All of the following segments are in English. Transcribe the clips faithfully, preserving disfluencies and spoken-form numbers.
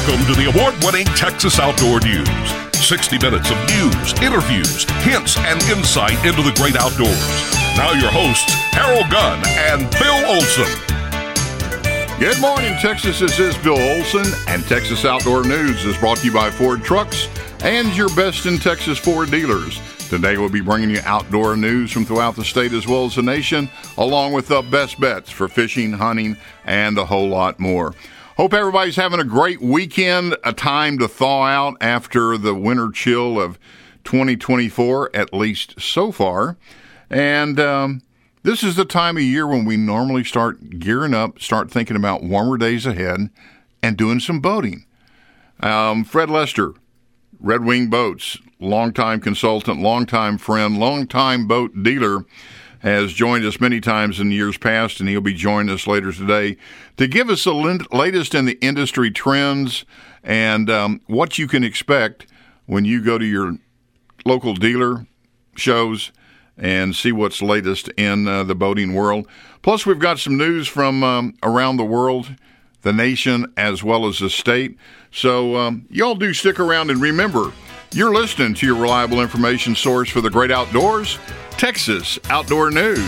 Welcome to the award-winning Texas Outdoor News. sixty minutes of news, interviews, hints, and insight into the great outdoors. Now your hosts, Harold Gunn and Bill Olson. Good morning, Texas. This is Bill Olson, and Texas Outdoor News is brought to you by Ford Trucks and your best in Texas Ford dealers. Today we'll be bringing you outdoor news from throughout the state as well as the nation, along with the best bets for fishing, hunting, and a whole lot more. Hope everybody's having a great weekend, a time to thaw out after the winter chill of twenty twenty-four, at least so far. And um, this is the time of year when we normally start gearing up, start thinking about warmer days ahead, and doing some boating. Um, Fred Lester, Red Wing Boats, longtime consultant, longtime friend, longtime boat dealer, has joined us many times in years past, and he'll be joining us later today to give us the latest in the industry trends and um, what you can expect when you go to your local dealer shows and see what's latest in uh, the boating world. Plus, we've got some news from um, around the world, the nation, as well as the state. So um, y'all do stick around, and remember, you're listening to your reliable information source for the great outdoors, Texas Outdoor News.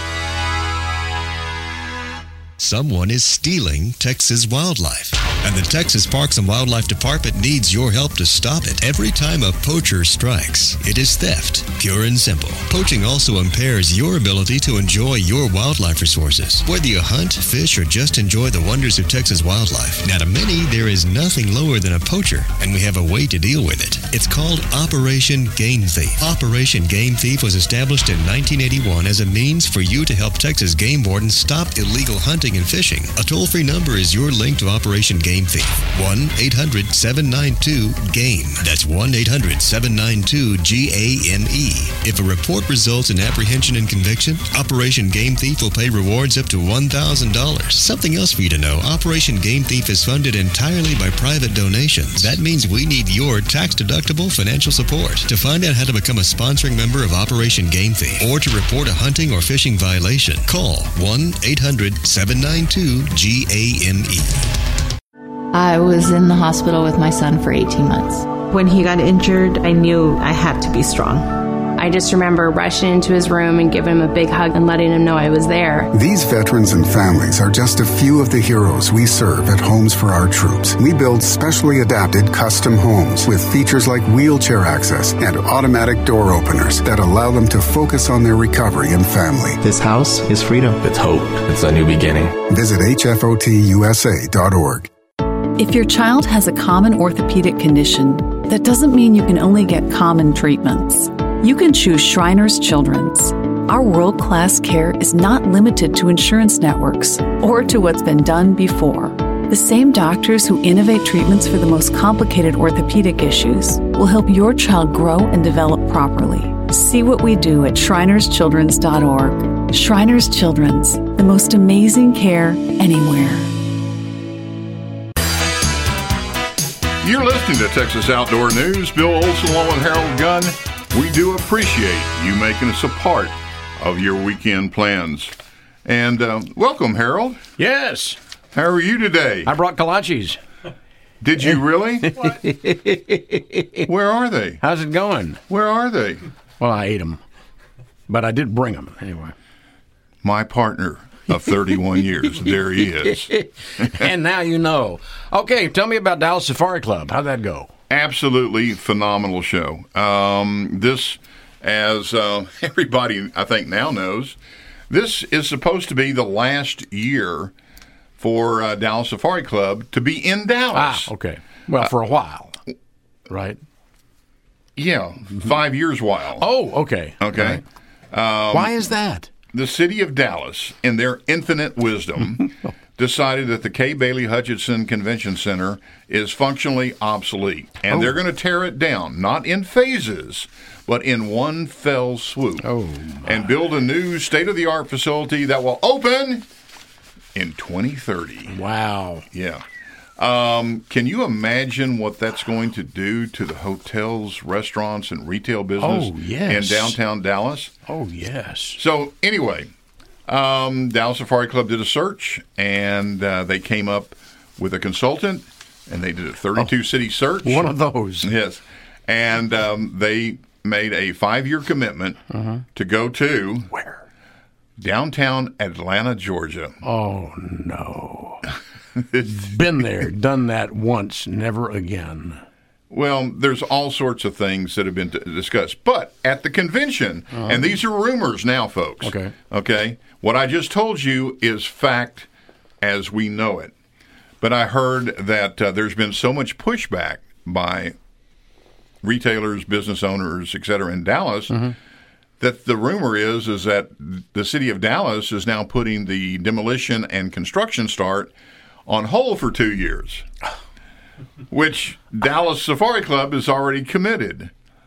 Someone is stealing Texas wildlife, and the Texas Parks and Wildlife Department needs your help to stop it. Every time a poacher strikes, it is theft, pure and simple. Poaching also impairs your ability to enjoy your wildlife resources. Whether you hunt, fish, or just enjoy the wonders of Texas wildlife, now to many, there is nothing lower than a poacher, and we have a way to deal with it. It's called Operation Game Thief. Operation Game Thief was established in nineteen eighty-one as a means for you to help Texas game wardens stop illegal hunting and fishing. A toll-free number is your link to Operation Game Thief. one eight hundred seven nine two GAME. That's one eight hundred seven nine two G A M E. If a report results in apprehension and conviction, Operation Game Thief will pay rewards up to one thousand dollars. Something else for you to know, Operation Game Thief is funded entirely by private donations. That means we need your tax-deductible financial support. To find out how to become a sponsoring member of Operation Game Thief or to report a hunting or fishing violation, call one eight hundred seven nine two G A M E. I was in the hospital with my son for eighteen months. When he got injured, I knew I had to be strong. I just remember rushing into his room and giving him a big hug and letting him know I was there. These veterans and families are just a few of the heroes we serve at Homes for Our Troops. We build specially adapted custom homes with features like wheelchair access and automatic door openers that allow them to focus on their recovery and family. This house is freedom. It's hope. It's a new beginning. Visit H F O T U S A dot org. If your child has a common orthopedic condition, that doesn't mean you can only get common treatments. You can choose Shriners Children's. Our world-class care is not limited to insurance networks or to what's been done before. The same doctors who innovate treatments for the most complicated orthopedic issues will help your child grow and develop properly. See what we do at Shriners Children's dot org. Shriners Children's, the most amazing care anywhere. You're listening to Texas Outdoor News. Bill Olson along with Harold Gunn. We do appreciate you making us a part of your weekend plans. And uh, welcome, Harold. Yes. How are you today? I brought kolaches. Did you really? Where are they? How's it going? Where are they? Well, I ate them, but I did bring them anyway. My partner of thirty-one years. There he is. And now you know. Okay, tell me about Dallas Safari Club. How'd that go? Absolutely phenomenal show. Um, this, as uh, everybody I think now knows, this is supposed to be the last year for uh, Dallas Safari Club to be in Dallas. Ah, okay. Well, for a while, right? Yeah, five years while. Oh, okay. Okay. Right. Um, Why is that? The city of Dallas, in their infinite wisdom, decided that the Kay Bailey Hutchinson Convention Center is functionally obsolete. And oh. they're going to tear it down, not in phases, but in one fell swoop. Oh, and build a new state-of-the-art facility that will open in twenty thirty. Wow. Yeah. Um, can you imagine what that's going to do to the hotels, restaurants, and retail business oh, yes. in downtown Dallas? Oh, yes. So, anyway, um, Dallas Safari Club did a search, and uh, they came up with a consultant and they did a thirty-two city search. One of those. Yes. And um, they made a five-year commitment uh-huh. to go to where? Downtown Atlanta, Georgia. Oh, no. Been there, done that once, never again. Well, there's all sorts of things that have been t- discussed. But at the convention, uh-huh. and these are rumors now, folks. Okay. Okay. What I just told you is fact as we know it. But I heard that uh, there's been so much pushback by retailers, business owners, et cetera, in Dallas, mm-hmm. that the rumor is is that the city of Dallas is now putting the demolition and construction start on hold for two years, which Dallas Safari Club is already committed.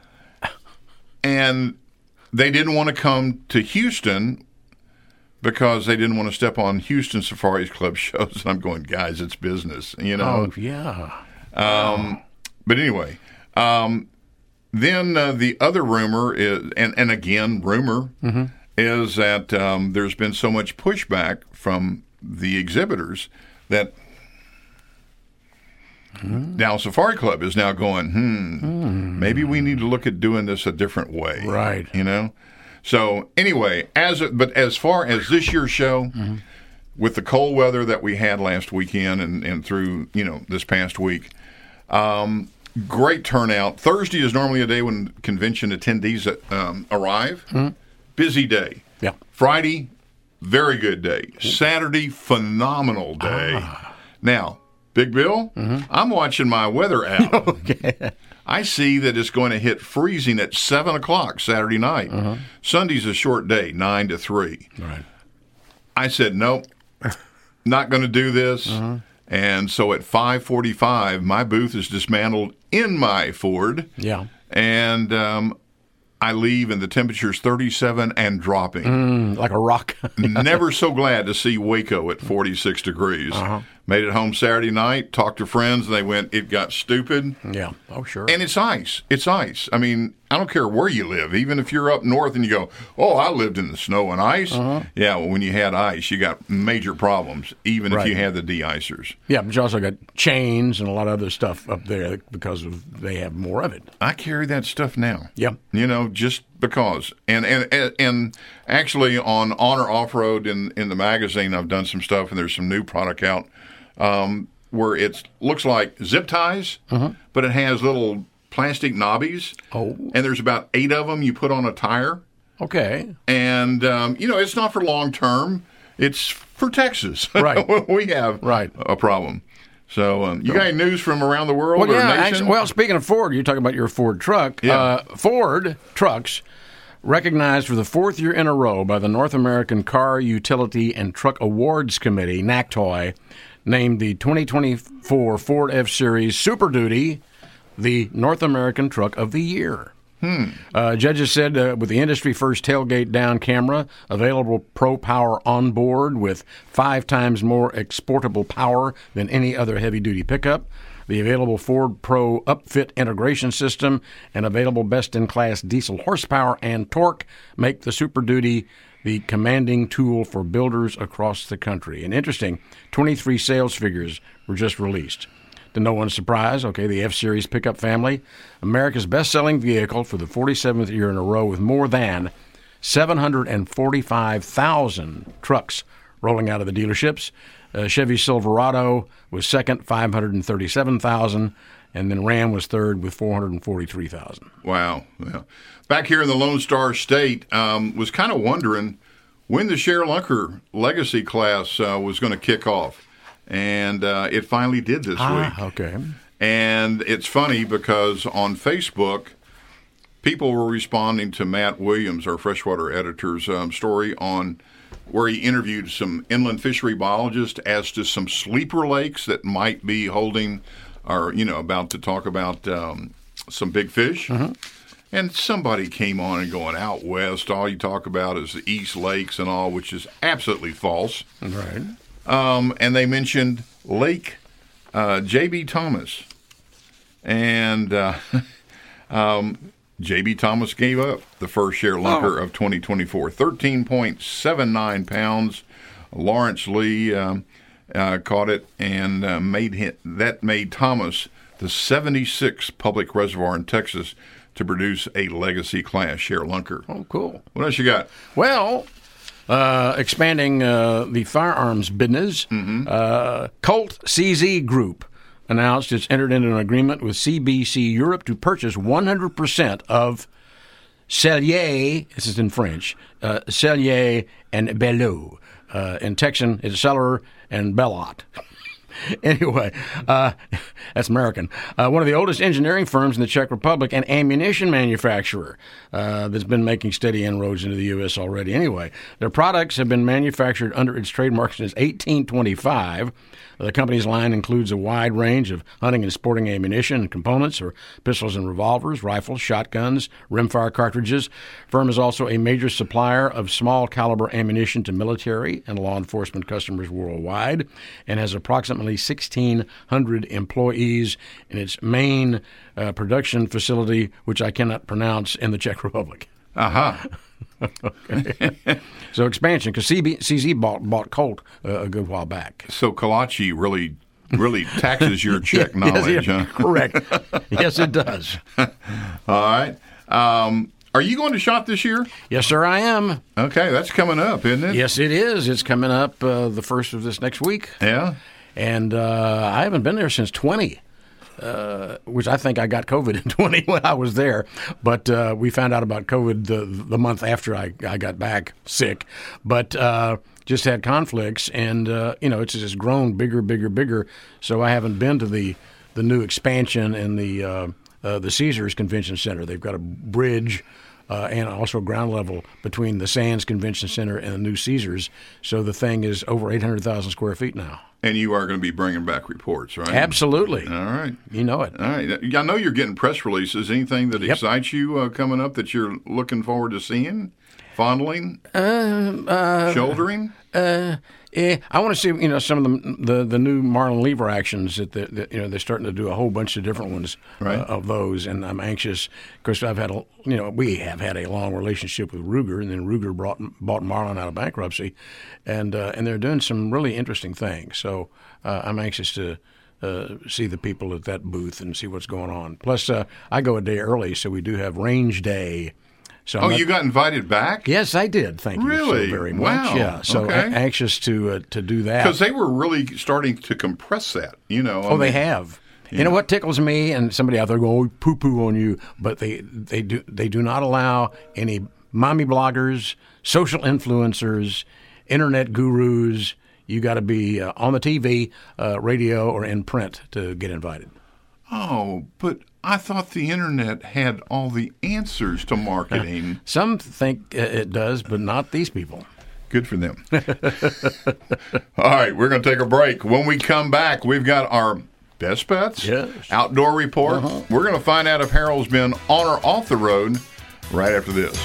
And they didn't want to come to Houston because they didn't want to step on Houston Safari Club shows. And I'm going, guys, it's business, you know? Oh, yeah. Um, but anyway, um, then uh, the other rumor is, and, and again, rumor, mm-hmm. is that um, there's been so much pushback from the exhibitors that mm-hmm. Dallas Safari Club is now going, hmm, mm. maybe we need to look at doing this a different way. Right. You know? So anyway, as but as far as this year's show, mm-hmm. with the cold weather that we had last weekend and, and through, you know, this past week, um, great turnout. Thursday is normally a day when convention attendees um, arrive. Mm-hmm. Busy day. Yeah. Friday, very good day. Saturday, phenomenal day. Ah. Now, Big Bill, mm-hmm. I'm watching my weather app. Okay. I see that it's going to hit freezing at seven o'clock Saturday night. Uh-huh. Sunday's a short day, nine to three. Right. I said, nope, not going to do this. Uh-huh. And so at five forty-five, my booth is dismantled in my Ford. Yeah. And um, I leave, and the temperature's thirty-seven and dropping. Mm, like a rock. Never so glad to see Waco at forty-six degrees. Uh-huh. Made it home Saturday night, talked to friends, and they went, it got stupid. Yeah. Oh, sure. And it's ice. It's ice. I mean, I don't care where you live. Even if you're up north and you go, oh, I lived in the snow and ice. Uh-huh. Yeah, well, when you had ice, you got major problems, even right. if you had the de-icers. Yeah, but you also got chains and a lot of other stuff up there because of they have more of it. I carry that stuff now. Yeah. You know, just because. And and and, and actually on Honor Off-Road in, in the magazine, I've done some stuff, and there's some new product out. Um, where it looks like zip ties, uh-huh. but it has little plastic knobbies. Oh. And there's about eight of them you put on a tire. Okay. And, um, you know, it's not for long term. It's for Texas. Right. We have right. a problem. So, um, you got any news from around the world well, or yeah, nation? Actually, well, speaking of Ford, you're talking about your Ford truck. Yeah. Uh, Ford trucks recognized for the fourth year in a row by the North American Car, Utility, and Truck Awards Committee, NACTOY, named the twenty twenty-four Ford F-Series Super Duty the North American Truck of the Year. Hmm. Uh, judges said uh, with the industry-first tailgate down camera, available Pro Power on board with five times more exportable power than any other heavy-duty pickup, the available Ford Pro upfit integration system, and available best-in-class diesel horsepower and torque make the Super Duty the commanding tool for builders across the country. And interesting, twenty-three sales figures were just released. To no one's surprise, okay, the F-Series pickup family, America's best-selling vehicle for the forty-seventh year in a row with more than seven hundred forty-five thousand trucks rolling out of the dealerships. Uh, Chevy Silverado was second, five hundred thirty-seven thousand, and then Ram was third with four hundred forty-three thousand. Wow. Well, back here in the Lone Star State, um, was kind of wondering when the Share Lunker Legacy class uh, was going to kick off. And uh, it finally did this ah, week. Okay. And it's funny because on Facebook, people were responding to Matt Williams, our freshwater editor's um, story on where he interviewed some inland fishery biologists as to some sleeper lakes that might be holding or, you know, about to talk about um, some big fish. Mm-hmm. And somebody came on and going, out west, all you talk about is the East Lakes and all, which is absolutely false. Right. Um, and they mentioned Lake uh, J B. Thomas. And uh, um, J B. Thomas gave up the first Share Lunker oh. of twenty twenty-four, thirteen point seven nine pounds. Lawrence Lee um, uh, caught it and uh, made him, that made Thomas the seventy-sixth public reservoir in Texas to produce a legacy class share lunker. Oh, cool. What else you got? Well, uh, expanding uh, the firearms business, mm-hmm. uh, Colt C Z Group announced it's entered into an agreement with C B C Europe to purchase one hundred percent of Cellier, this is in French, uh, Cellier and Belleau. Uh, in Texan, it's Celler and Bellot. Anyway, uh, that's American. Uh, one of the oldest engineering firms in the Czech Republic, an ammunition manufacturer uh, that's been making steady inroads into the U S already. Anyway, their products have been manufactured under its trademark since eighteen twenty-five. The company's line includes a wide range of hunting and sporting ammunition and components for pistols and revolvers, rifles, shotguns, rimfire cartridges. The firm is also a major supplier of small caliber ammunition to military and law enforcement customers worldwide and has approximately sixteen hundred employees in its main uh, production facility, which I cannot pronounce, in the Czech Republic. Aha. Uh-huh. Okay. So expansion, because C Z bought, bought Colt uh, a good while back. So Kalachi really really taxes your Czech knowledge, yes, yeah, huh? Correct. Yes, it does. All right. Um, are you going to SHOT this year? Yes, sir, I am. Okay, that's coming up, isn't it? Yes, it is. It's coming up uh, the first of this next week. Yeah. And uh, I haven't been there since twenty. Uh, which I think I got COVID in twenty when I was there. But uh, we found out about COVID the, the month after I, I got back sick. But uh, just had conflicts, and, uh, you know, it's just grown bigger, bigger, bigger. So I haven't been to the, the new expansion in the, uh, uh, the Caesars Convention Center. They've got a bridge uh, and also ground level between the Sands Convention Center and the new Caesars. So the thing is over eight hundred thousand square feet now. And you are going to be bringing back reports, right? Absolutely. All right. You know it. All right. I know you're getting press releases. Anything that Yep. excites you uh, coming up that you're looking forward to seeing? Fondling? Uh, uh, Shouldering? Uh, yeah, I want to see, you know, some of the the, the new Marlon Lever actions that, the, that, you know, they're starting to do a whole bunch of different ones right. uh, of those, and I'm anxious because I've had a, you know, we have had a long relationship with Ruger, and then Ruger brought bought Marlon out of bankruptcy, and uh, and they're doing some really interesting things. So uh, I'm anxious to uh, see the people at that booth and see what's going on. Plus, uh, I go a day early, so we do have Range Day. So oh, not, you got invited back? Yes, I did. Thank you really? so very wow. much. Yeah, so okay. a- anxious to uh, to do that because they were really starting to compress that. You know. I oh, mean, they have. Yeah. You know what tickles me, and somebody out there going oh, poo poo on you, but they they do they do not allow any mommy bloggers, social influencers, internet gurus. You got to be uh, on the T V, uh, radio, or in print to get invited. Oh, but I thought the internet had all the answers to marketing. Some think it does, but not these people. Good for them. All right, we're going to take a break. When we come back, we've got our best bets, yes. outdoor report. Uh-huh. We're going to find out if Harold's been on or off the road right after this.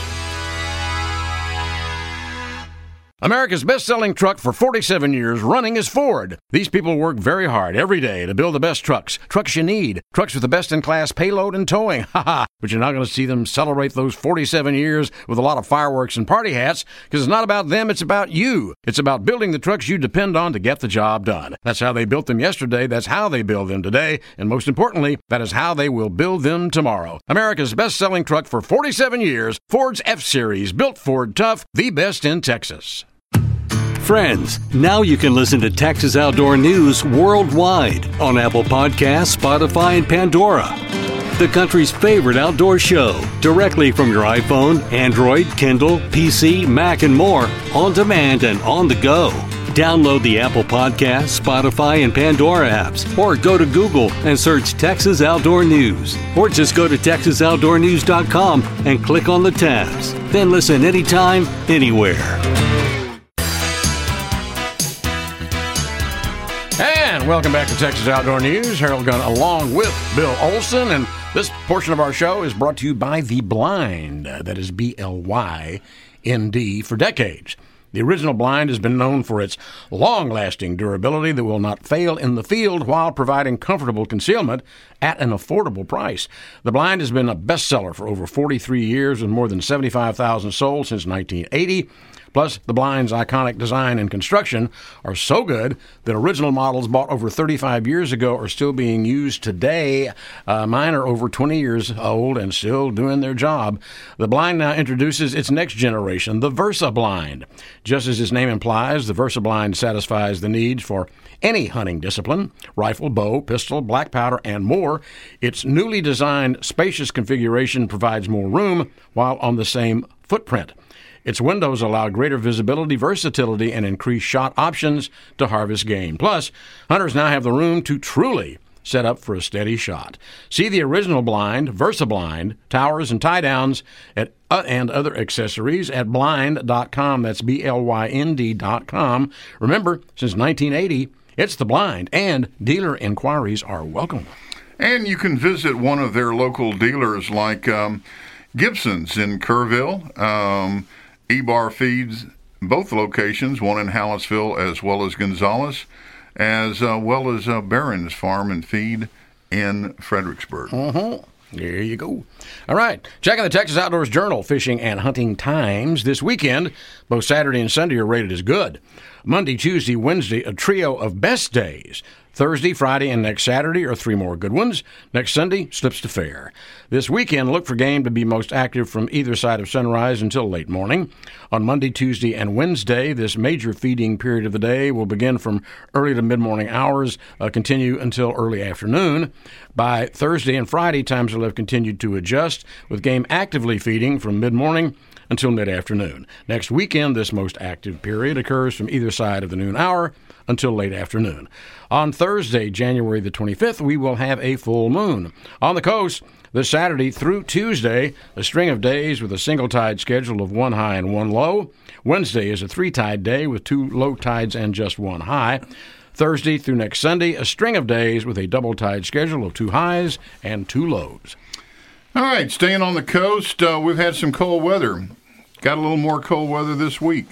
America's best-selling truck for forty-seven years running is Ford. These people work very hard every day to build the best trucks, trucks you need, trucks with the best-in-class payload and towing. Ha ha! But you're not going to see them celebrate those forty-seven years with a lot of fireworks and party hats, because it's not about them, it's about you. It's about building the trucks you depend on to get the job done. That's how they built them yesterday, that's how they build them today, and most importantly, that is how they will build them tomorrow. America's best-selling truck for forty-seven years, Ford's F-Series, built Ford tough, the best in Texas. Friends, now you can listen to Texas Outdoor News worldwide on Apple Podcasts, Spotify, and Pandora. The country's favorite outdoor show, directly from your iPhone, Android, Kindle, P C, Mac, and more, on demand and on the go. Download the Apple Podcasts, Spotify, and Pandora apps, or go to Google and search Texas Outdoor News. Or just go to texas outdoor news dot com and click on the tabs. Then listen anytime, anywhere. And welcome back to Texas Outdoor News. Harold Gunn along with Bill Olson. And this portion of our show is brought to you by The Blind. That is B L Y N D. For decades, The original blind has been known for its long-lasting durability that will not fail in the field while providing comfortable concealment at an affordable price. The blind has been a bestseller for over forty-three years with more than seventy-five thousand sold since nineteen eighty. Plus, the blind's iconic design and construction are so good that original models bought over thirty-five years ago are still being used today. Uh, mine are over twenty years old and still doing their job. The blind now introduces its next generation, the Versa Blind. Just as its name implies, the Versa Blind satisfies the needs for any hunting discipline, rifle, bow, pistol, black powder, and more. Its newly designed spacious configuration provides more room while on the same footprint. Its windows allow greater visibility, versatility, and increased shot options to harvest game. Plus, hunters now have the room to truly set up for a steady shot. See the original blind, Versa Blind, towers and tie-downs at, uh, and other accessories at blind dot com. That's B L Y N D dot com. Remember, since nineteen eighty, it's the blind, and dealer inquiries are welcome. And you can visit one of their local dealers like um, Gibson's in Kerrville, um, E-Bar Feeds, both locations, one in Hallettsville as well as Gonzales, as uh, well as uh, Barron's Farm and Feed in Fredericksburg. Uh-huh. There you go. All right. Checking the Texas Outdoors Journal, Fishing and Hunting Times. This weekend, both Saturday and Sunday are rated as good. Monday, Tuesday, Wednesday, a trio of best days. Thursday, Friday, and next Saturday are three more good ones. Next Sunday, slips to fair. This weekend, look for game to be most active from either side of sunrise until late morning. On Monday, Tuesday, and Wednesday, this major feeding period of the day will begin from early to mid-morning hours, uh, continue until early afternoon. By Thursday and Friday, times will have continued to adjust, with game actively feeding from mid-morning until mid-afternoon. Next weekend, this most active period occurs from either side of the noon hour until late afternoon. On Thursday, January the twenty-fifth, we will have a full moon. On the coast, this Saturday through Tuesday, a string of days with a single tide schedule of one high and one low. Wednesday is a three-tide day with two low tides and just one high. Thursday through next Sunday, a string of days with a double tide schedule of two highs and two lows. All right, staying on the coast, uh, we've had some cold weather. Got a little more cold weather this week.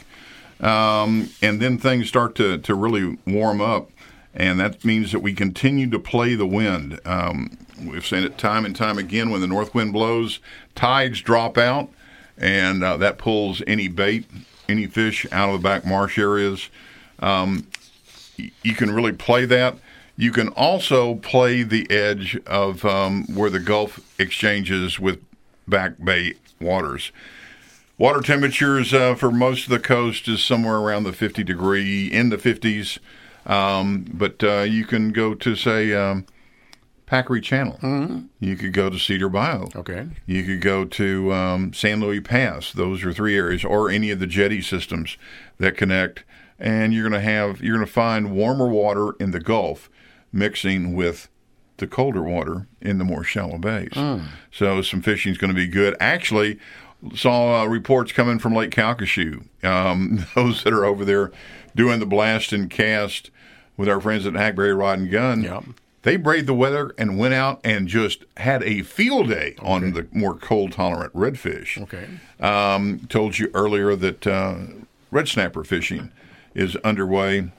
Um, and then things start to, to really warm up, and that means that we continue to play the wind. Um, we've seen it time and time again when the north wind blows, tides drop out, and uh, that pulls any bait, any fish out of the back marsh areas. Um, y- you can really play that. You can also play the edge of um, where the Gulf exchanges with back bay waters. Water temperatures uh, for most of the coast is somewhere around the fifty degree, in the fifties. Um, but uh, you can go to, say, um, Packery Channel. Mm-hmm. You could go to Cedar Bayou. Okay. You could go to um, San Luis Pass. Those are three areas, or any of the jetty systems that connect. And you're going to have you're going to find warmer water in the Gulf mixing with the colder water in the more shallow bays. Mm. So some fishing is going to be good. Actually, saw uh, reports coming from Lake Calcasieu. Um, those that are over there doing the blast and cast with our friends at Hackberry Rod and Gun, yep. They braved the weather and went out and just had a field day okay. on the more cold-tolerant redfish. Okay. Um, told you earlier that uh, red snapper fishing is underway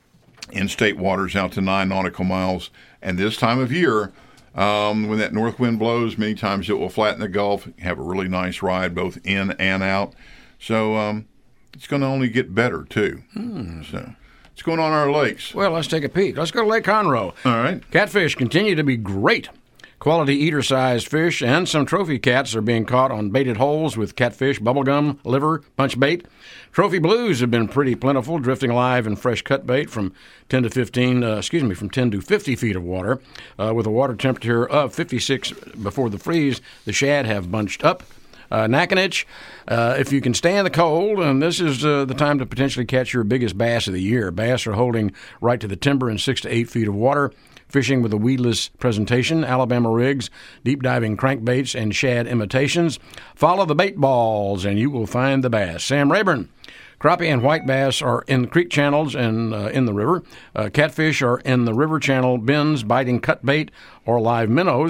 in state waters out to nine nautical miles. And this time of year, Um, when that north wind blows, many times it will flatten the Gulf, have a really nice ride both in and out. So um, it's going to only get better, too. Hmm. So what's going on in our lakes? Well, let's take a peek. Let's go to Lake Conroe. All right. Catfish continue to be great. Quality eater-sized fish and some trophy cats are being caught on baited holes with catfish, bubblegum, liver, punch bait. Trophy blues have been pretty plentiful, drifting alive in fresh cut bait from ten to fifteen, uh, excuse me, from ten to fifty feet of water. Uh, with a water temperature of fifty-six before the freeze, the shad have bunched up. Uh, Nacogdoches, uh, if you can stand the cold, and this is uh, the time to potentially catch your biggest bass of the year. Bass are holding right to the timber in six to eight feet of water. Fishing with a weedless presentation, Alabama rigs, deep-diving crankbaits, and shad imitations. Follow the bait balls, and you will find the bass. Sam Rayburn. Crappie and white bass are in the creek channels and uh, in the river. Uh, catfish are in the river channel bins, biting cut bait or live minnows.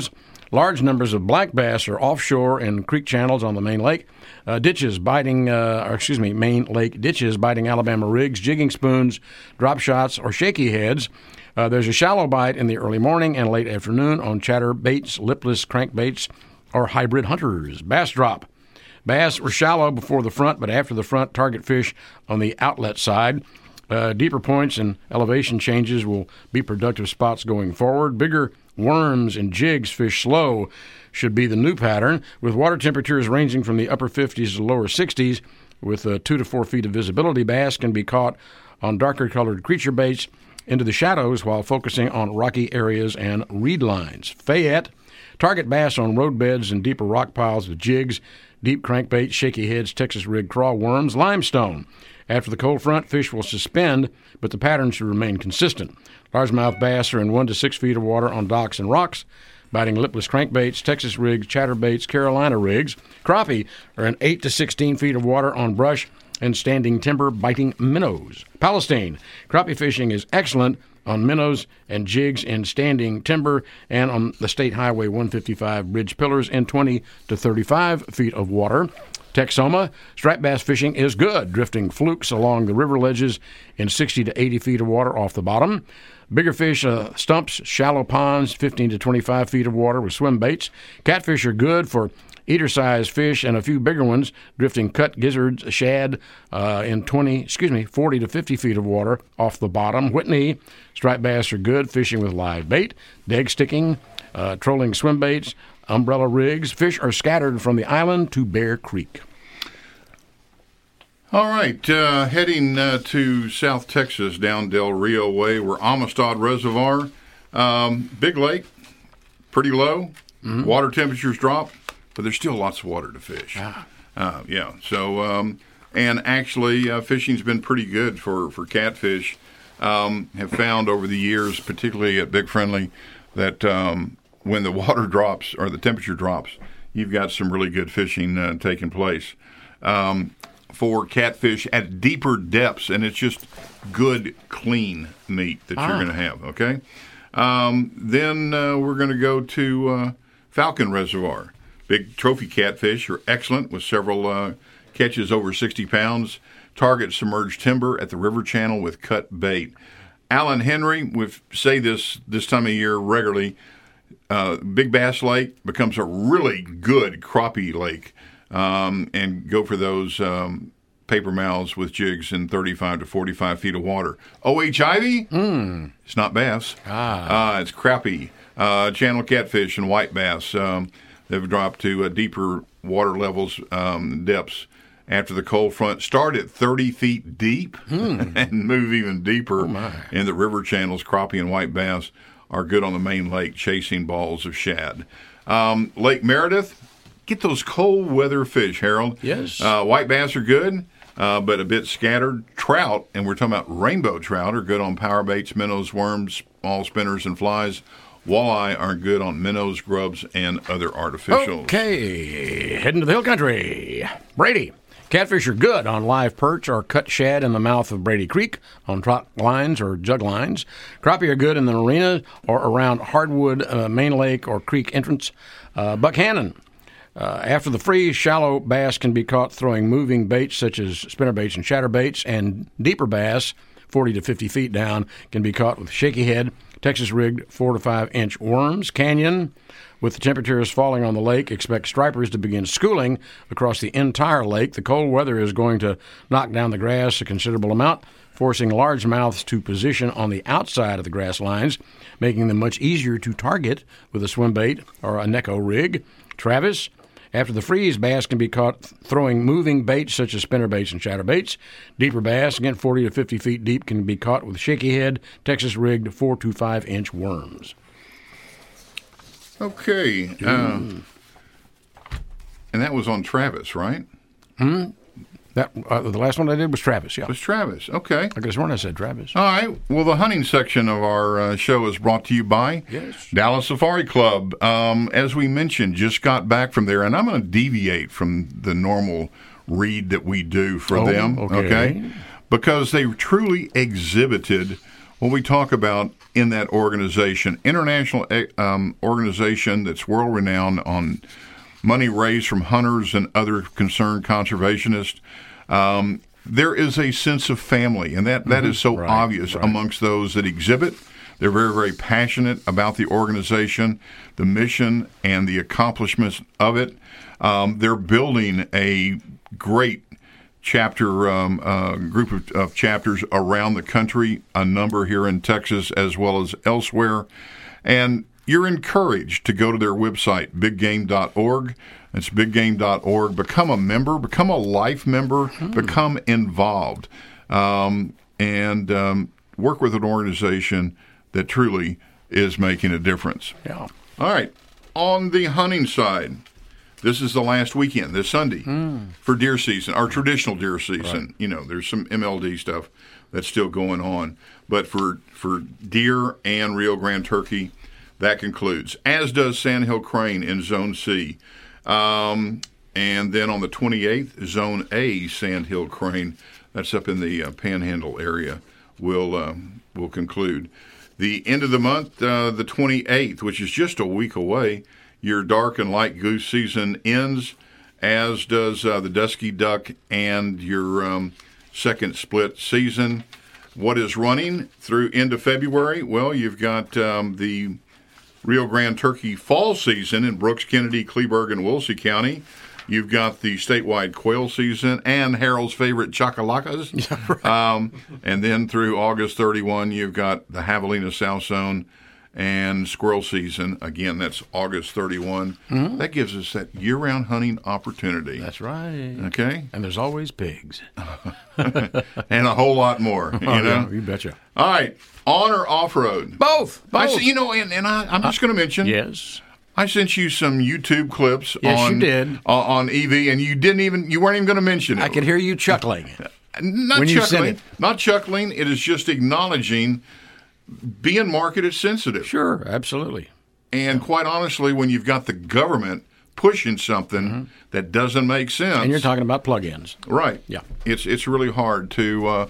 Large numbers of black bass are offshore in creek channels on the main lake. Uh, ditches biting, uh, or excuse me, main lake ditches biting Alabama rigs, jigging spoons, drop shots, or shaky heads. Uh, there's a shallow bite in the early morning and late afternoon on chatter baits, lipless crankbaits, or hybrid hunters. Bass drop. Bass were shallow before the front, but after the front, target fish on the outlet side. Uh, deeper points and elevation changes will be productive spots going forward. Bigger worms and jigs fish slow should be the new pattern, with water temperatures ranging from the upper fifties to lower sixties. With uh, two to four feet of visibility, bass can be caught on darker-colored creature baits into the shadows while focusing on rocky areas and reed lines. Fayette, target bass on roadbeds and deeper rock piles with jigs, deep crankbait, shaky heads, Texas rig craw worms, limestone. After the cold front, fish will suspend, but the pattern should remain consistent. Largemouth bass are in one to six feet of water on docks and rocks, biting lipless crankbaits, Texas rigs, chatterbaits, Carolina rigs. Crappie are in eight to sixteen feet of water on brush and standing timber, biting minnows. Palestine, crappie fishing is excellent on minnows and jigs in standing timber and on the State Highway one fifty-five bridge pillars in twenty to thirty-five feet of water. Texoma, striped bass fishing is good, drifting flukes along the river ledges in sixty to eighty feet of water off the bottom. Bigger fish, uh, stumps, shallow ponds, fifteen to twenty-five feet of water with swim baits. Catfish are good for eater-sized fish and a few bigger ones, drifting cut gizzards, shad uh, in twenty, excuse me, forty to fifty feet of water off the bottom. Whitney, striped bass are good, fishing with live bait, deg sticking, uh, trolling swim baits, umbrella rigs. Fish are scattered from the island to Bear Creek. All right, uh, heading uh, to South Texas down Del Rio way, we're Amistad Reservoir. Um, big lake, pretty low. Mm-hmm. Water temperatures drop, but there's still lots of water to fish. Ah. Uh, yeah, so, um, and actually uh, fishing's been pretty good for, for catfish. Um, have found over the years, particularly at Big Friendly, that um, when the water drops or the temperature drops, you've got some really good fishing uh, taking place. Um, for catfish at deeper depths, and it's just good, clean meat that ah. you're going to have, okay? Um, then uh, we're going to go to uh, Falcon Reservoir. Big trophy catfish are excellent with several uh, catches over sixty pounds. Target submerged timber at the river channel with cut bait. Alan Henry, we say this this time of year regularly, uh, Big Bass Lake becomes a really good crappie lake. Um, and go for those um, paper mouths with jigs in thirty-five to forty-five feet of water. O H Ivy? Mm. It's not bass. Ah. Uh, it's crappie, uh, channel catfish, and white bass. Um, they've dropped to uh, deeper water levels, um, depths after the cold front. Start at thirty feet deep mm. and move even deeper oh in the river channels. Crappie and white bass are good on the main lake, chasing balls of shad. Um, Lake Meredith. Get those cold weather fish, Harold. Yes. Uh, white bass are good, uh, but a bit scattered. Trout, and we're talking about rainbow trout, are good on power baits, minnows, worms, all spinners, and flies. Walleye are good on minnows, grubs, and other artificials. Okay, heading to the hill country. Brady. Catfish are good on live perch or cut shad in the mouth of Brady Creek, on trot lines or jug lines. Crappie are good in the marina or around Hardwood uh, Main Lake or creek entrance. Uh, Buckhannon. Uh, after the freeze, shallow bass can be caught throwing moving baits such as spinnerbaits and chatterbaits, and deeper bass, forty to fifty feet down, can be caught with shaky head, Texas rigged four to five inch worms. Canyon, with the temperatures falling on the lake, expect stripers to begin schooling across the entire lake. The cold weather is going to knock down the grass a considerable amount, forcing largemouths to position on the outside of the grass lines, making them much easier to target with a swim bait or a Neko rig. Travis. After the freeze, bass can be caught throwing moving baits such as spinnerbaits and chatterbaits. Deeper bass, again forty to fifty feet deep, can be caught with shaky head, Texas rigged four to five inch worms. Okay. Uh, and that was on Travis, right? Hmm. That uh, the last one I did was Travis, yeah. It was Travis, okay. I guess when I said Travis. All right. Well, the hunting section of our uh, show is brought to you by yes. Dallas Safari Club. Um, as we mentioned, just got back from there, and I'm going to deviate from the normal read that we do for oh, them, okay. okay? Because they truly exhibited what we talk about in that organization, international um, organization that's world-renowned on money raised from hunters and other concerned conservationists, um, there is a sense of family, and that, that mm-hmm. is so right, obvious right. amongst those that exhibit. They're very, very passionate about the organization, the mission, and the accomplishments of it. Um, they're building a great chapter um, uh, group of, of chapters around the country, a number here in Texas as well as elsewhere. And you're encouraged to go to their website, big game dot org. It's big game dot org. Become a member, become a life member, hmm. become involved, um, and um, work with an organization that truly is making a difference. Yeah. All right. On the hunting side, this is the last weekend, this Sunday, mm. for deer season, our traditional deer season. Right. You know, there's some M L D stuff that's still going on. But for, for deer and Rio Grande turkey, that concludes, as does Sandhill Crane in Zone C. Um, and then on the twenty-eighth, Zone A, Sandhill Crane, that's up in the uh, Panhandle area, will uh, will conclude. The end of the month, uh, the twenty-eighth, which is just a week away, your dark and light goose season ends, as does uh, the dusky duck and your um, second split season. What is running through end of February? Well, you've got um, the Rio Grande turkey fall season in Brooks, Kennedy, Kleberg, and Wolsey County. You've got the statewide quail season and Harold's favorite chacalacas. Yeah, right. um, and then through August thirty-first, you've got the Javelina South Zone and squirrel season. Again, that's August thirty-first. Mm-hmm. That gives us that year-round hunting opportunity. That's right. Okay? And there's always pigs. And a whole lot more, you oh, know? Yeah, you betcha. All right. On or off-road? Both. Both. I see, you know, and, and I, I'm just going to mention. Yes. I sent you some YouTube clips yes, on, you did. Uh, on E V, and you didn't even you weren't even going to mention it. I could hear you chuckling. Not when chuckling. You sent it. Not chuckling. It is just acknowledging being market sensitive. Sure, absolutely. And quite honestly, when you've got the government pushing something mm-hmm. that doesn't make sense, and you're talking about plug-ins, right? Yeah, it's it's really hard to. Uh,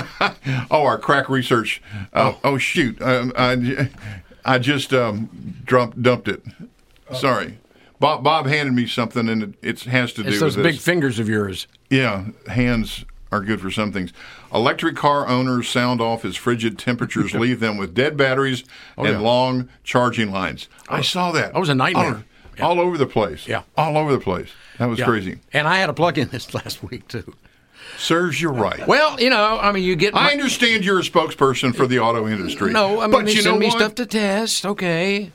oh, our crack research. Uh, oh. oh shoot! Um, I, I just um, dumped dumped it. Sorry, Bob. Bob handed me something, and it, it has to do it's with those this. big fingers of yours. Yeah, hands are good for some things. Electric car owners sound off as frigid temperatures leave them with dead batteries oh, and yeah. long charging lines. Oh, I saw that. That was a nightmare. All, yeah. all over the place. Yeah, all over the place. That was yeah. crazy. And I had a plug-in this last week too. Serves you right. Well, you know, I mean, you get. My, I understand you're a spokesperson for the auto industry. No, I mean, but they you send know me what? stuff to test. Okay.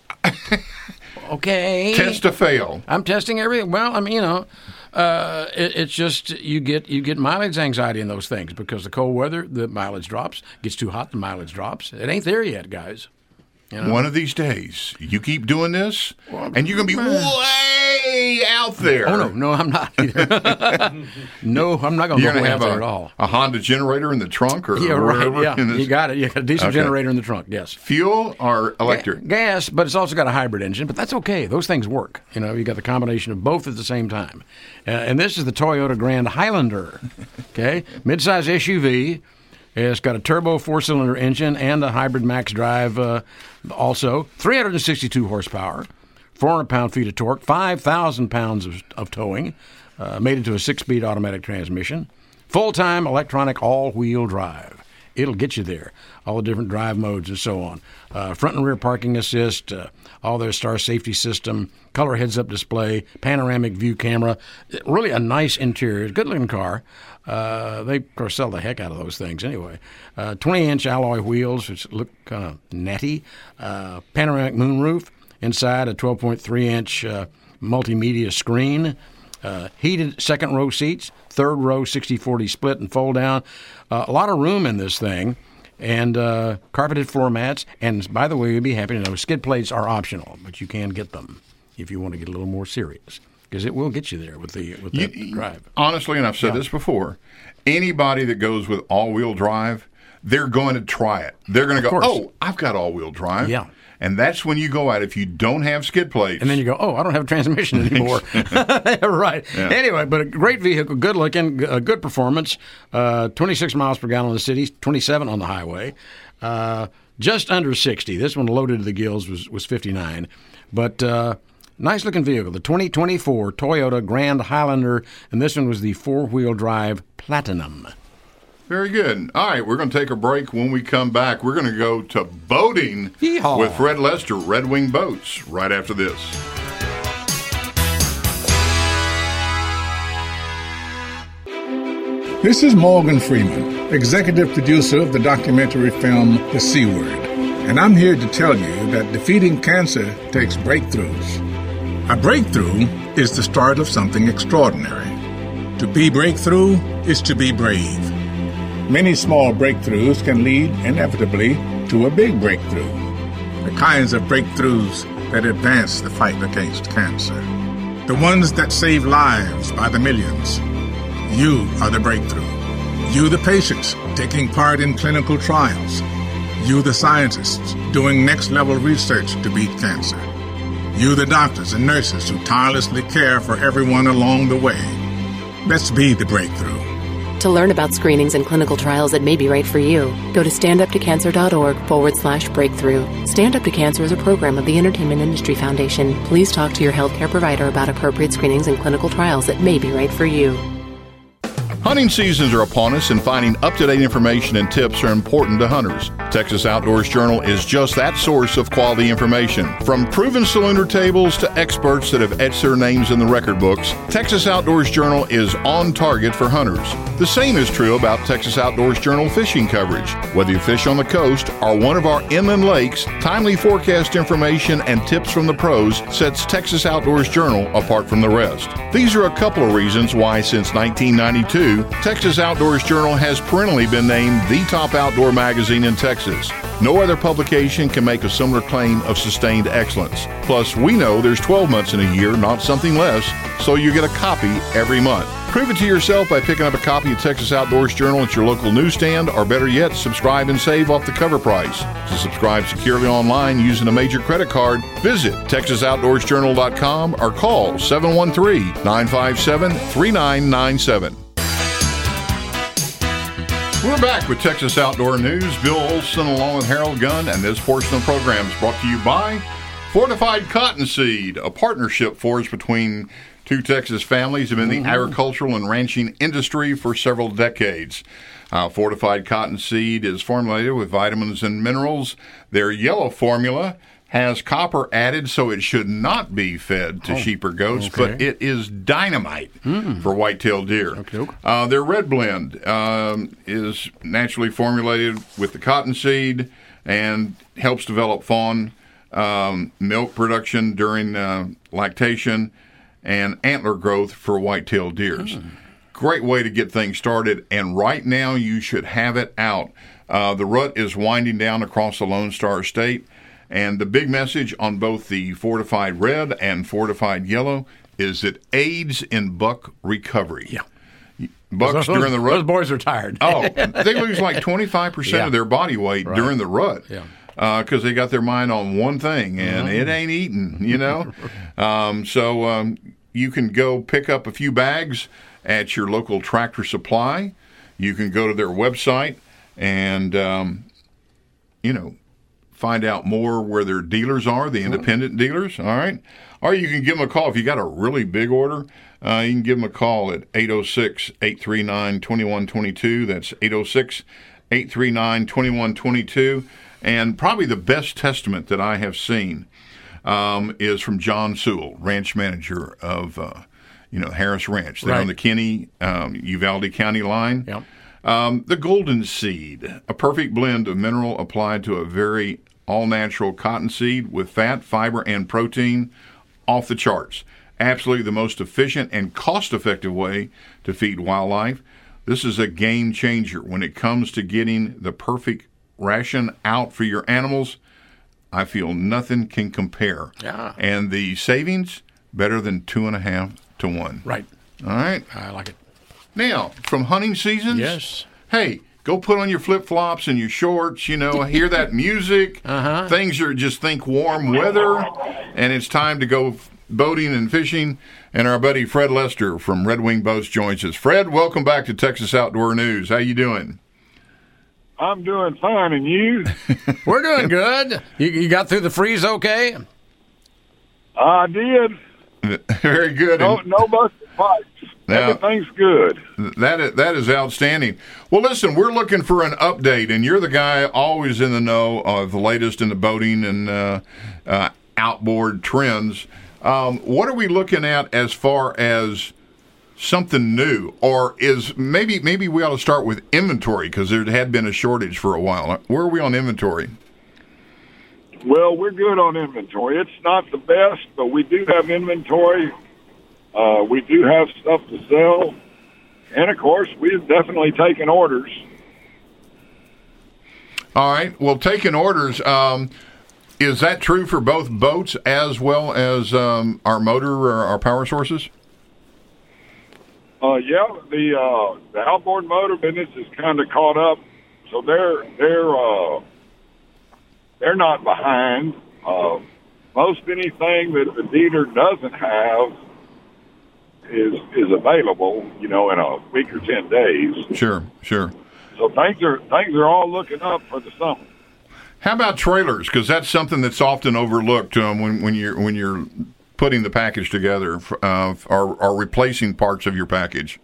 Okay. Test to fail. I'm testing everything. Well, I mean, you know, uh, it, it's just you get you get mileage anxiety in those things because the cold weather, the mileage drops. Gets too hot, the mileage drops. It ain't there yet, guys. You know? One of these days, you keep doing this, well, and you're going to be way out there. Oh, no, no, I'm not either. No, I'm not going to go way out there a, at all. A Honda generator in the trunk? Or yeah, right, yeah, in this... you got it. You got a diesel okay. generator in the trunk, yes. Fuel or electric? Ga- gas, but it's also got a hybrid engine, but that's okay. Those things work. You know, you got the combination of both at the same time. Uh, and this is the Toyota Grand Highlander, okay? Midsize S U V. It's got a turbo four-cylinder engine and a hybrid max drive uh, also. three hundred sixty-two horsepower, four hundred pound-feet of torque, five thousand pounds of, of towing, uh, made into a six-speed automatic transmission, full-time electronic all-wheel drive. It'll get you there, all the different drive modes and so on. Uh, front and rear parking assist, uh, all their star safety system, color heads-up display, panoramic view camera. Really a nice interior, good-looking car. Uh, they, of course, sell the heck out of those things anyway. Uh, twenty-inch alloy wheels, which look kind of natty. Uh, panoramic moonroof. Inside, a twelve point three inch uh, multimedia screen. Uh, heated second-row seats. Third row sixty forty split and fold down. Uh, a lot of room in this thing. And uh, carpeted floor mats. And, by the way, you'll be happy to know skid plates are optional, but you can get them if you want to get a little more serious. Because it will get you there with the with that you, drive. Honestly, and I've said yeah. this before, anybody that goes with all-wheel drive, they're going to try it. They're going to go, oh, I've got all-wheel drive. Yeah. And that's when you go out if you don't have skid plates. And then you go, oh, I don't have a transmission anymore. Right. Yeah. Anyway, but a great vehicle, good looking, a good performance, uh, twenty-six miles per gallon in the city, twenty-seven on the highway, uh, just under sixty. This one loaded to the gills was, was fifty-nine. But uh, nice looking vehicle, the twenty twenty-four Toyota Grand Highlander, and this one was the four-wheel drive Platinum. Very good. All right, we're going to take a break. When we come back, we're going to go to boating Yeehaw. with Fred Lester, Red Wing Boats, right after this. This is Morgan Freeman, executive producer of the documentary film The C Word, and I'm here to tell you that defeating cancer takes breakthroughs. A breakthrough is the start of something extraordinary. To be breakthrough is to be brave. Many small breakthroughs can lead, inevitably, to a big breakthrough. The kinds of breakthroughs that advance the fight against cancer. The ones that save lives by the millions. You are the breakthrough. You, the patients, taking part in clinical trials. You, the scientists, doing next-level research to beat cancer. You, the doctors and nurses who tirelessly care for everyone along the way. Let's be the breakthrough. To learn about screenings and clinical trials that may be right for you, go to standuptocancer.org forward slash breakthrough. Stand Up to Cancer is a program of the Entertainment Industry Foundation. Please talk to your healthcare provider about appropriate screenings and clinical trials that may be right for you. Hunting seasons are upon us, and finding up-to-date information and tips are important to hunters. Texas Outdoors Journal is just that source of quality information. From proven salooner tables to experts that have etched their names in the record books, Texas Outdoors Journal is on target for hunters. The same is true about Texas Outdoors Journal fishing coverage. Whether you fish on the coast or one of our inland lakes, timely forecast information and tips from the pros sets Texas Outdoors Journal apart from the rest. These are a couple of reasons why, since nineteen ninety-two, Texas Outdoors Journal has perennially been named the top outdoor magazine in Texas. No other publication can make a similar claim of sustained excellence. Plus, we know there's twelve months in a year, not something less, so you get a copy every month. Prove it to yourself by picking up a copy of Texas Outdoors Journal at your local newsstand, or better yet, subscribe and save off the cover price. To subscribe securely online using a major credit card, visit texas outdoors journal dot com or call seven one three, nine five seven, three nine nine seven. We're back with Texas Outdoor News. Bill Olson along with Harold Gunn, and this portion of the program is brought to you by Fortified Cottonseed, a partnership forged between two Texas families who have been in the mm-hmm. agricultural and ranching industry for several decades. Uh, Fortified Cottonseed is formulated with vitamins and minerals. Their yellow formula has copper added, so it should not be fed to oh, sheep or goats, okay. but it is dynamite mm. for white-tailed deer. Okay. Uh, their red blend um, is naturally formulated with the cottonseed and helps develop fawn um, milk production during uh, lactation and antler growth for white-tailed deers. Mm. Great way to get things started, and right now you should have it out. Uh, the rut is winding down across the Lone Star State. And the big message on both the Fortified Red and Fortified Yellow is it aids in buck recovery. Yeah. Bucks those, during the rut. Those boys are tired. oh, they lose like twenty-five percent yeah. of their body weight right. during the rut. Yeah. Because uh, they got their mind on one thing, and mm-hmm. it ain't eating, you know? um, so um, you can go pick up a few bags at your local Tractor Supply. You can go to their website and, um, you know, find out more where their dealers are, the independent dealers, all right? Or you can give them a call. If you got a really big order, uh, you can give them a call at eight oh six, eight three nine, two one two two. That's eight oh six, eight three nine, two one two two. And probably the best testament that I have seen um, is from John Sewell, ranch manager of, uh, you know, Harris Ranch. They're right. on the Kinney, um, Uvalde County line. Yep. Um, the Golden Seed, a perfect blend of mineral applied to a very all-natural cottonseed with fat, fiber, and protein, off the charts. Absolutely the most efficient and cost-effective way to feed wildlife. This is a game changer when it comes to getting the perfect ration out for your animals. I feel nothing can compare. Yeah. And the savings, better than two and a half to one. Right. All right. I like it. Now, from hunting seasons, yes. hey, go put on your flip-flops and your shorts, you know, hear that music. Uh-huh. Things are just think warm weather, and it's time to go boating and fishing. And our buddy Fred Lester from Red Wing Boats joins us. Fred, welcome back to Texas Outdoor News. How you doing? I'm doing fine, and you? We're doing good. You, you got through the freeze okay? I did. Very good. No, no busted pipes. Now, everything's good. That is, that is outstanding. Well, listen, we're looking for an update, and you're the guy always in the know of the latest in the boating and uh, uh, outboard trends. Um, what are we looking at as far as something new, or is maybe maybe we ought to start with inventory because there had been a shortage for a while. Where are we on inventory? Well, we're good on inventory. It's not the best, but we do have inventory. Uh, we do have stuff to sell, and of course, we've definitely taken orders. All right. Well, taking orders. Um, is that true for both boats as well as um, our motor or our power sources? Uh, yeah, the uh, the outboard motor business is kind of caught up, so they're they're uh, they're not behind. Uh, most anything that the dealer doesn't have is is available, you know, in a week or ten days. Sure, sure. So things are things are all looking up for the summer. How about trailers? Because that's something that's often overlooked um, when when you're when you're putting the package together, uh, or, or replacing parts of your package?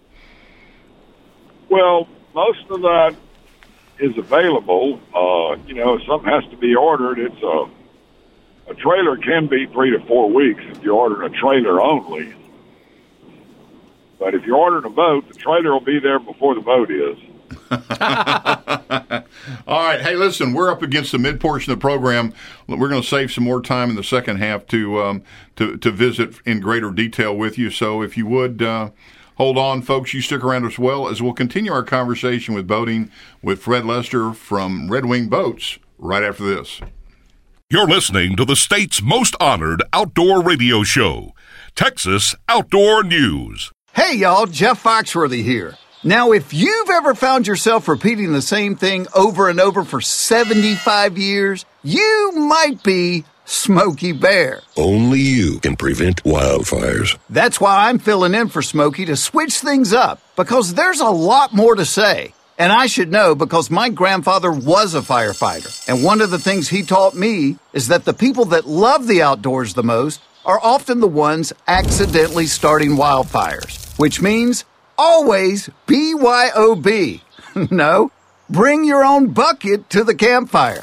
Well, most of that is available. Uh, you know, if something has to be ordered, it's a, a trailer can be three to four weeks if you're ordering a trailer only. But if you're ordering a boat, the trailer will be there before the boat is. All right. Hey, listen, we're up against the mid portion of the program. We're going to save some more time in the second half to um, to, to visit in greater detail with you. So if you would uh, hold on, folks, you stick around as well as we'll continue our conversation with boating with Fred Lester from Red Wing Boats right after this. You're listening to the state's most honored outdoor radio show, Texas Outdoor News. Hey, y'all, Jeff Foxworthy here. Now, if you've ever found yourself repeating the same thing over and over for seventy-five years, you might be Smokey Bear. Only you can prevent wildfires. That's why I'm filling in for Smokey to switch things up, because there's a lot more to say. And I should know because my grandfather was a firefighter. And one of the things he taught me is that the people that love the outdoors the most are often the ones accidentally starting wildfires, which means always B Y O B. No, bring your own bucket to the campfire.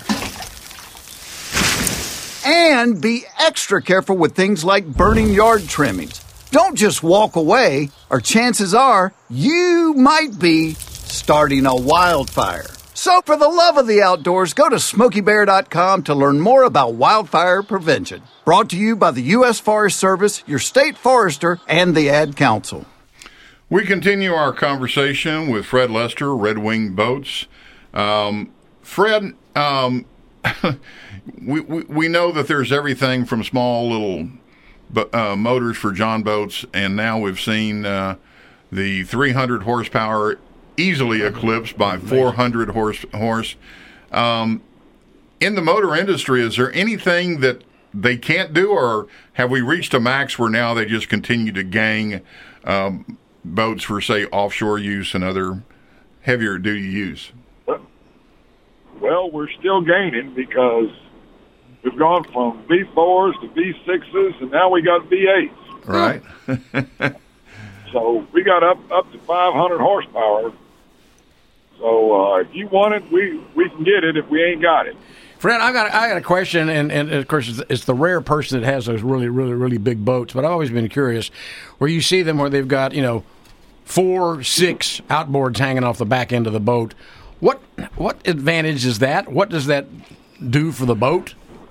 And be extra careful with things like burning yard trimmings. Don't just walk away, or chances are you might be starting a wildfire. So for the love of the outdoors, go to smokey bear dot com to learn more about wildfire prevention. Brought to you by the U S Forest Service, your state forester, and the Ad Council. We continue our conversation with Fred Lester, Red Wing Boats. Um, Fred, um, we, we we know that there's everything from small little uh, motors for John boats, and now we've seen uh, the three hundred horsepower easily eclipsed by four hundred horse. horse. Um, in the motor industry, is there anything that they can't do, or have we reached a max where now they just continue to gang um, boats for, say, offshore use and other heavier duty use? Well, we're still gaining because we've gone from V fours to V sixes, and now we got V eights. Right. So we got up up to five hundred horsepower. So uh, if you want it, we, we can get it if we ain't got it. Fred, I got I got a question, and, and of course it's, it's the rare person that has those really, really, really big boats. But I've always been curious where you see them where they've got, you know, four, six outboards hanging off the back end of the boat. What what advantage is that? What does that do for the boat?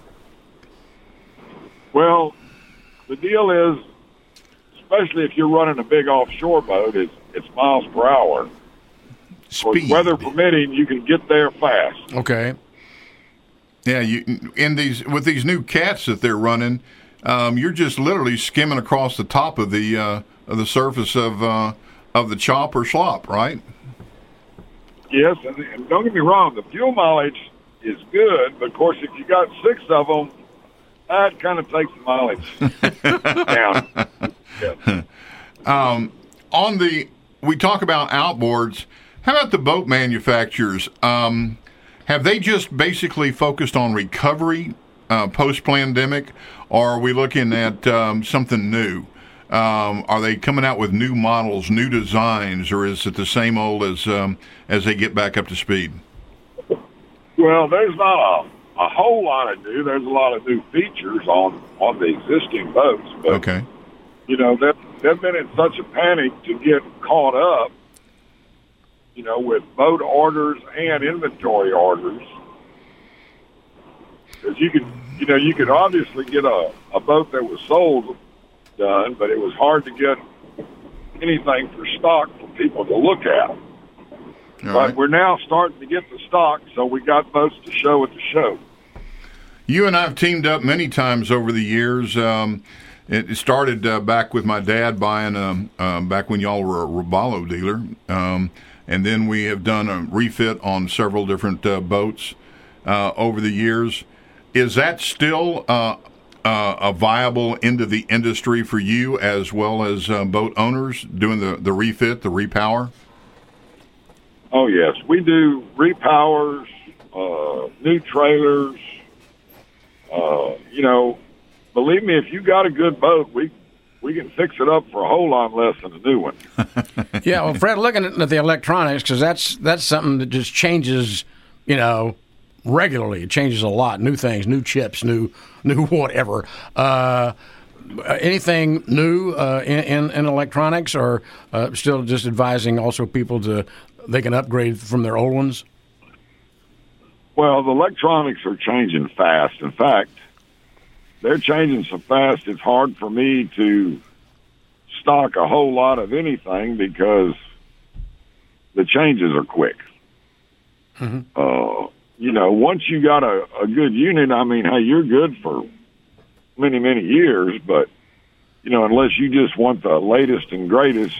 Well, the deal is, especially if you're running a big offshore boat, it's, it's miles per hour. Speed. Weather permitting, you can get there fast. Okay. Yeah, you in these with these new cats that they're running, um, you're just literally skimming across the top of the uh, of the surface of uh, of the chop or slop, right? Yes, and, and don't get me wrong, the fuel mileage is good, but of course, if you got six of them, that kind of takes the mileage down. Yeah. Um, on the, we talk about outboards. How about the boat manufacturers? Um, have they just basically focused on recovery uh, post-pandemic, or are we looking at um, something new? Um, are they coming out with new models, new designs, or is it the same old as um, as they get back up to speed? Well, there's not a, a whole lot of new. There's a lot of new features on, on the existing boats. But, okay. You know, they've, they've been in such a panic to get caught up, you know, with boat orders and inventory orders. Because you could, you know, you could obviously get a, a boat that was sold done, but it was hard to get anything for stock for people to look at. All but right. we're now starting to get the stock, so we got boats to show at the show. You and I have teamed up many times over the years. Um, it started uh, back with my dad buying, um, uh, back when y'all were a Robalo dealer. Um, and then we have done a refit on several different uh, boats uh, over the years. Is that still uh, uh, a viable end of the industry for you as well as uh, boat owners doing the, the refit, the repower? Oh, yes. We do repowers, uh, new trailers. Uh, you know, believe me, if you got a good boat, we we can fix it up for a whole lot less than a new one. Yeah, well, Fred, looking at the electronics, because that's, that's something that just changes, you know, regularly. It changes a lot. New things, new chips, new new whatever. Uh, anything new uh, in, in, in electronics, or uh, still just advising also people to they can upgrade from their old ones? Well, the electronics are changing fast. In fact, they're changing so fast it's hard for me to stock a whole lot of anything because the changes are quick. Mm-hmm. Uh, you know, once you got a, a good unit, I mean, hey, you're good for many, many years, but, you know, unless you just want the latest and greatest,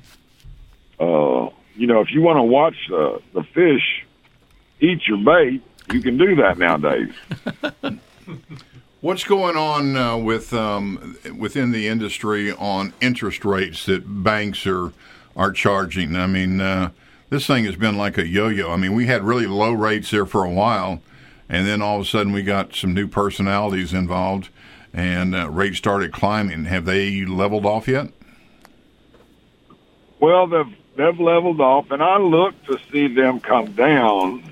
uh, you know, if you want to watch uh, the fish eat your bait, you can do that nowadays. What's going on uh, with um, within the industry on interest rates that banks are are charging? I mean, uh, this thing has been like a yo-yo. I mean, we had really low rates there for a while, and then all of a sudden we got some new personalities involved, and uh, rates started climbing. Have they leveled off yet? Well, they've, they've leveled off, and I look to see them come down.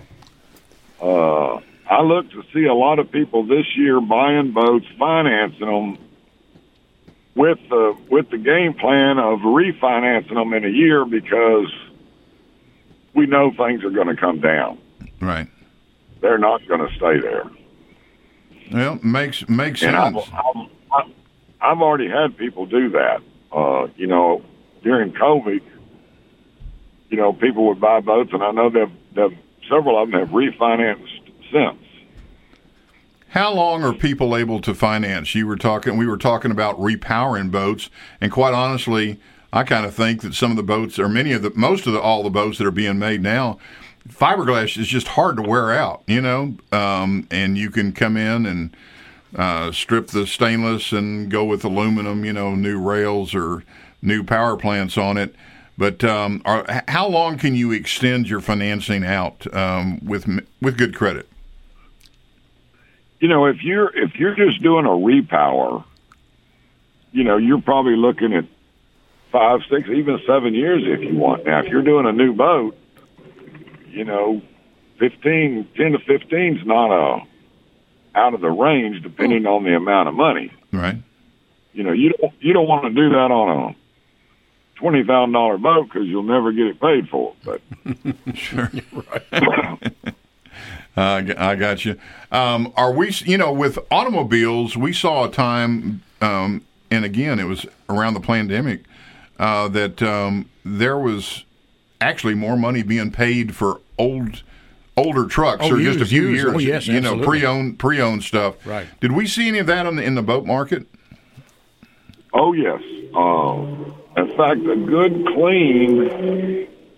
Uh, I look to see a lot of people this year buying boats, financing them with the with the game plan of refinancing them in a year because we know things are going to come down. Right. They're not going to stay there. Well, makes makes and sense. I've, I've, I've already had people do that. Uh, you know, during COVID, you know, people would buy boats, and I know they've, they've several of them have refinanced since. How long are people able to finance? You were talking, we were talking about repowering boats, and quite honestly, I kind of think that some of the boats, or many of the, most of the, all the boats that are being made now, fiberglass is just hard to wear out, you know, um, and you can come in and uh, strip the stainless and go with aluminum, you know, new rails or new power plants on it. But um, are, how long can you extend your financing out um, with with good credit? You know, if you're if you're just doing a repower, you know, you're probably looking at five, six, even seven years if you want. Now, if you're doing a new boat, you know, fifteen, ten to fifteen is not a out of the range, depending on the amount of money. Right. You know, you don't you don't want to do that on a twenty thousand dollar boat because you'll never get it paid for. But sure, right. uh, I got you. Um, are we? You know, with automobiles, we saw a time, um, and again, it was around the pandemic uh, that um, there was actually more money being paid for old. Older trucks, oh, or used, just a few used. years, oh, yes, you know, absolutely. pre-owned, pre-owned stuff. Right? Did we see any of that on the, in the boat market? Oh yes. Uh, in fact, a good clean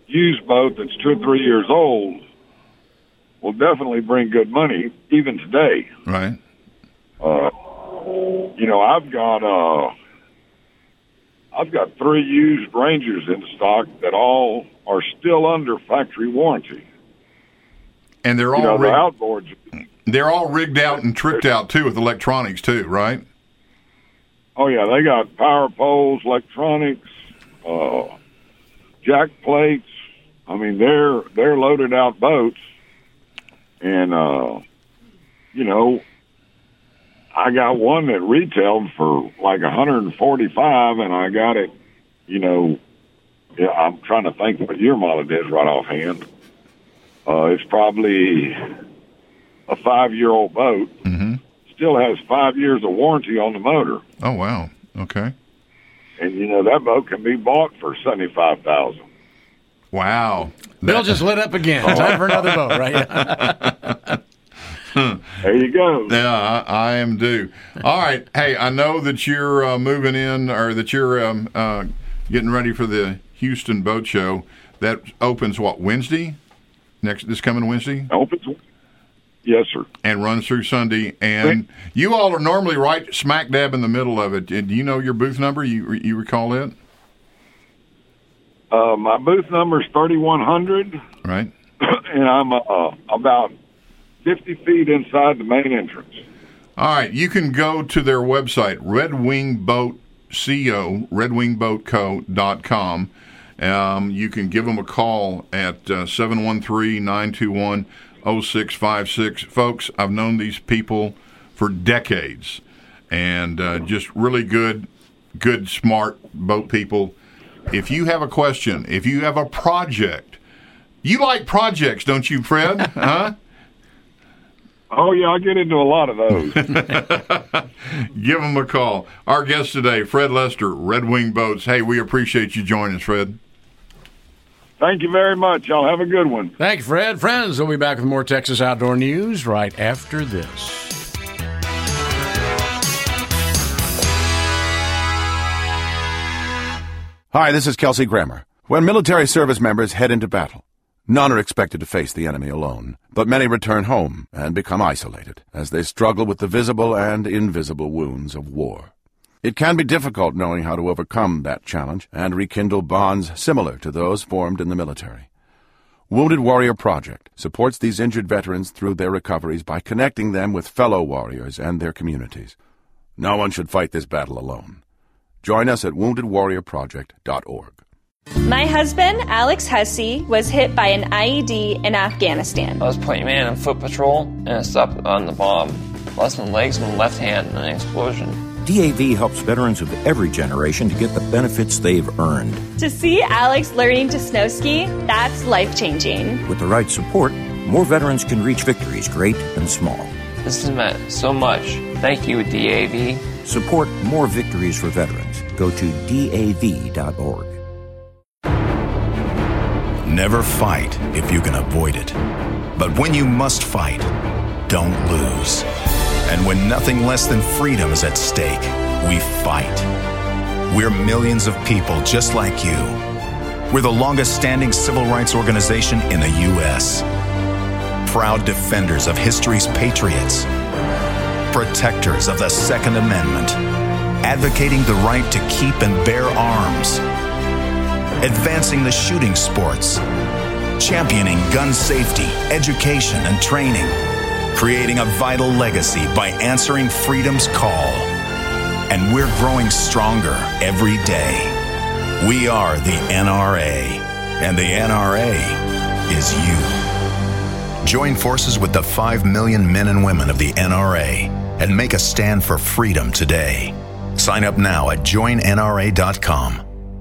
used boat that's two or three years old will definitely bring good money, even today. Right. Uh, you know, I've got uh, I've got three used Rangers in stock that all are still under factory warranty. And they're you all know, rigged, the outboards. They're all rigged out and tricked out too with electronics too, right? Oh yeah, they got power poles, electronics, uh, jack plates. I mean, they're they're loaded out boats, and uh, you know, I got one that retailed for like one hundred forty-five, and I got it. You know, yeah, I'm trying to think what year model it is right offhand. Uh, it's probably a five-year-old boat. Mm-hmm. Still has five years of warranty on the motor. Oh wow! Okay. And you know that boat can be bought for seventy-five thousand. Wow! Bill just lit up again. Time for another boat, right? There you go. Yeah, I, I am due. All right. Hey, I know that you're uh, moving in, or that you're um, uh, getting ready for the Houston Boat Show. That opens what, Wednesday? Next this coming Wednesday? Opens. Yes, sir. And runs through Sunday. And you all are normally right smack dab in the middle of it. Do you know your booth number? You you recall it? Uh, my booth number is thirty-one hundred. Right. And I'm uh, about fifty feet inside the main entrance. All right. You can go to their website, Red Wing Boat Co, red wing boat co dot com. Um, you can give them a call at uh, seven one three, nine two one, oh six five six. Folks, I've known these people for decades, and uh, just really good, good, smart boat people. If you have a question, if you have a project, you like projects, don't you, Fred? Huh? Oh, yeah, I get into a lot of those. Give them a call. Our guest today, Fred Lester, Red Wing Boats. Hey, we appreciate you joining us, Fred. Thank you very much. Y'all have a good one. Thank you, Fred. Friends, we'll be back with more Texas Outdoor News right after this. Hi, this is Kelsey Grammer. When military service members head into battle, none are expected to face the enemy alone, but many return home and become isolated as they struggle with the visible and invisible wounds of war. It can be difficult knowing how to overcome that challenge and rekindle bonds similar to those formed in the military. Wounded Warrior Project supports these injured veterans through their recoveries by connecting them with fellow warriors and their communities. No one should fight this battle alone. Join us at wounded warrior project dot org. My husband, Alex Hussey, was hit by an I E D in Afghanistan. I was point man on foot patrol, and I stopped on the bomb. Lost my legs and my left hand in an explosion. D A V helps veterans of every generation to get the benefits they've earned. To see Alex learning to snow ski, that's life-changing. With the right support, more veterans can reach victories great and small. This has meant so much. Thank you, D A V. Support more victories for veterans. Go to D A V dot org. Never fight if you can avoid it. But when you must fight, don't lose. And when nothing less than freedom is at stake, we fight. We're millions of people just like you. We're the longest-standing civil rights organization in the U S Proud defenders of history's patriots. Protectors of the Second Amendment. Advocating the right to keep and bear arms. Advancing the shooting sports. Championing gun safety, education, and training. Creating a vital legacy by answering freedom's call. And we're growing stronger every day. We are the N R A, and the N R A is you. Join forces with the five million men and women of the N R A and make a stand for freedom today. Sign up now at join N R A dot com.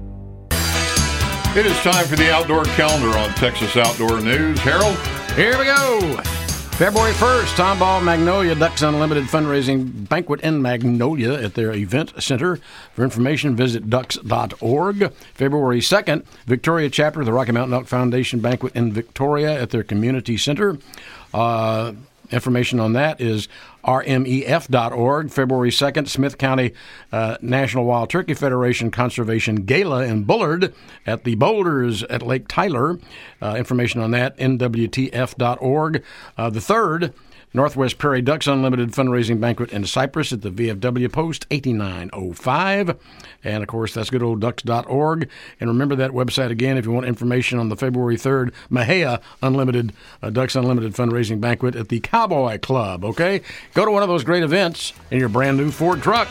It is time for the Outdoor Calendar on Texas Outdoor News. Harold? Here we go. February first, Tomball Magnolia Ducks Unlimited fundraising banquet in Magnolia at their event center. For information, visit ducks dot org. February second, Victoria chapter of the Rocky Mountain Elk Foundation banquet in Victoria at their community center. Uh, Information on that is R M E F dot org. February second, Smith County uh, National Wild Turkey Federation Conservation Gala in Bullard at the Boulders at Lake Tyler. Uh, information on that, N W T F dot org. Uh, the third, Northwest Prairie Ducks Unlimited Fundraising Banquet in Cypress at the V F W Post eighty-nine oh five. And, of course, that's good old ducks dot org. And remember that website again if you want information on the February third Mahia Unlimited uh, Ducks Unlimited Fundraising Banquet at the Cowboy Club, okay? Go to one of those great events in your brand new Ford truck.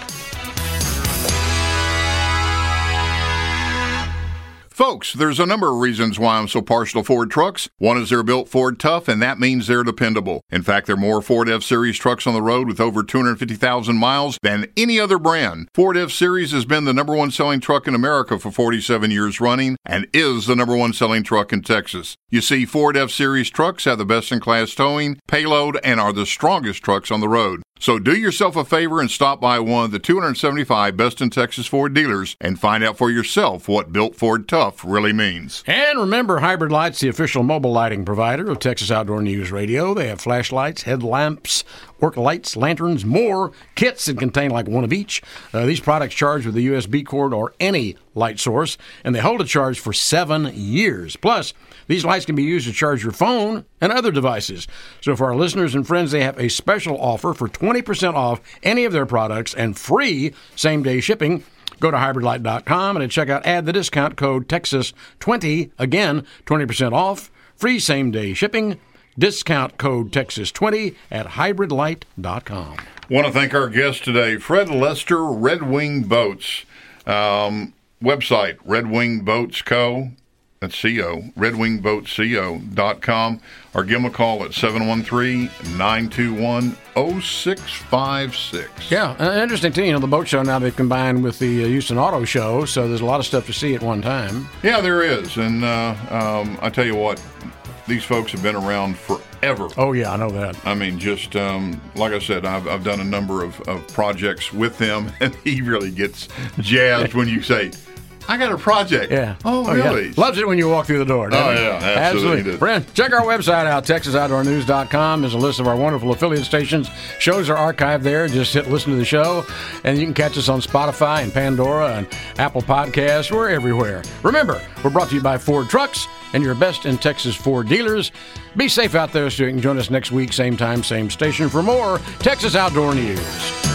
Folks, there's a number of reasons why I'm so partial to Ford trucks. One is they're built Ford tough, and that means they're dependable. In fact, there are more Ford F-Series trucks on the road with over two hundred fifty thousand miles than any other brand. Ford F-Series has been the number one selling truck in America for forty-seven years running and is the number one selling truck in Texas. You see, Ford F-Series trucks have the best-in-class towing, payload, and are the strongest trucks on the road. So do yourself a favor and stop by one of the two hundred seventy-five Best in Texas Ford dealers and find out for yourself what built Ford tough really means. And remember, Hybrid Lights, the official mobile lighting provider of Texas Outdoor News Radio. They have flashlights, headlamps, work lights, lanterns, more kits that contain like one of each. Uh, these products charge with a U S B cord or any light source, and they hold a charge for seven years. Plus, these lights can be used to charge your phone and other devices. So for our listeners and friends, they have a special offer for twenty percent off any of their products and free same-day shipping. Go to hybrid light dot com and at checkout, add the discount code Texas twenty. Again, twenty percent off, free same-day shipping, discount code Texas twenty at hybrid light dot com. Want to thank our guest today, Fred Lester, Red Wing Boats. Um, website, Red Wing Boats Co. That's C O, red wing boats co dot com, or give them a call at seven one three, nine two one, oh six five six. Yeah, uh, interesting too. You know, the boat show now they've combined with the uh, Houston Auto Show, so there's a lot of stuff to see at one time. Yeah, there is. And uh, um, I tell you what, these folks have been around forever. Oh, yeah, I know that. I mean, just um, like I said, I've, I've done a number of, of projects with them, and he really gets jazzed when you say, I got a project. Yeah. Oh, oh really? Yeah. Loves it when you walk through the door. Oh, yeah, absolutely. absolutely. Friend, check our website out, texas outdoor news dot com. There's a list of our wonderful affiliate stations. Shows are archived there. Just hit listen to the show, and you can catch us on Spotify and Pandora and Apple Podcasts. We're everywhere. Remember, we're brought to you by Ford Trucks and your best in Texas Ford dealers. Be safe out there so you can join us next week, same time, same station, for more Texas Outdoor News.